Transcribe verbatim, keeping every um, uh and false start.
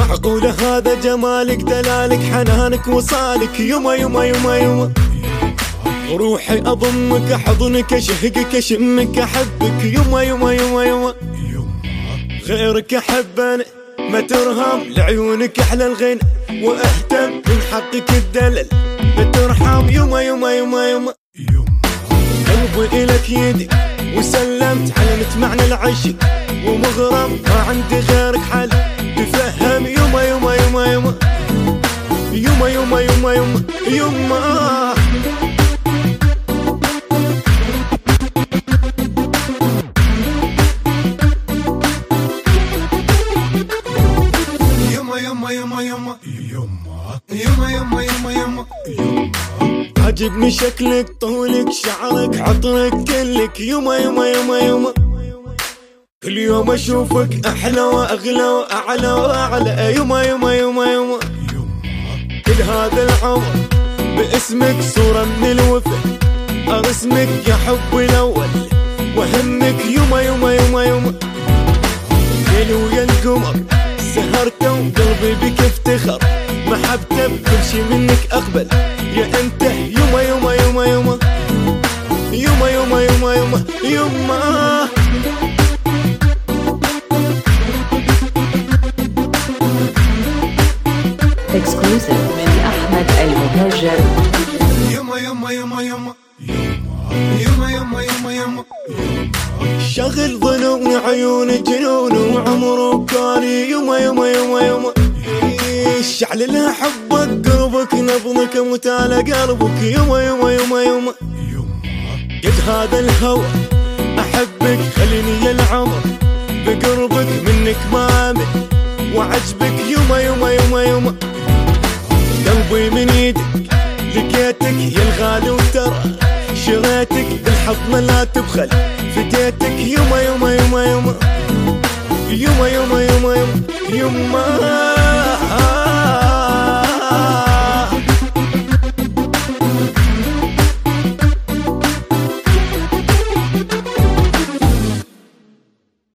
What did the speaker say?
معقولة هذا جمالك دلالك حنانك وصالك يما يما يما يما روحي أضمك أحضنك أشهقك أشمك أحبك يما يما يما يما غيرك أحب أنا ما ترهم لعيونك أحلى الغنى وأهتم من حقك الدلل ما ترحم يما يما يما يما قلبي إلك يدي وسلمت علمت معنى العشق ومغرم ما عندي غيرك حل تفهم يما يما يما يما يما يما يما يما يما يما يما يما يما يما يما يما عجبني شكلك طولك شعرك عطرك كلك يما يما يما يما كل يوم اشوفك احلى واغلى واعلى واعلى يما يما يما يما كل هذا العمر باسمك صورة من الوفا ارسمك يا حبي الاول وهمك يما يما يما يما ليل ويا القمر سهرته وقلبي بك افتخر محبته بكل شي منك اقبل يا انت يما يما يما يما يما يما يما يما يما اكسكلوسيف من احمد المهاجر يما يما يما يما يما يما يما يما شغل ظنون عيون جنون وعمره كاني يما يما يما يما شعل لها حبك قلبك نبضك متالى قلبك يما يما يما يما قد هذا الهوى احبك خليني يا العمر بقربك منك ما امل وعجبك يما يما يما يما قلبي من ايدك لقيتك يا الغالي وترى شريتك بالحضن لا تبخل فديتك يما يما يما يما يما يما يما يما يما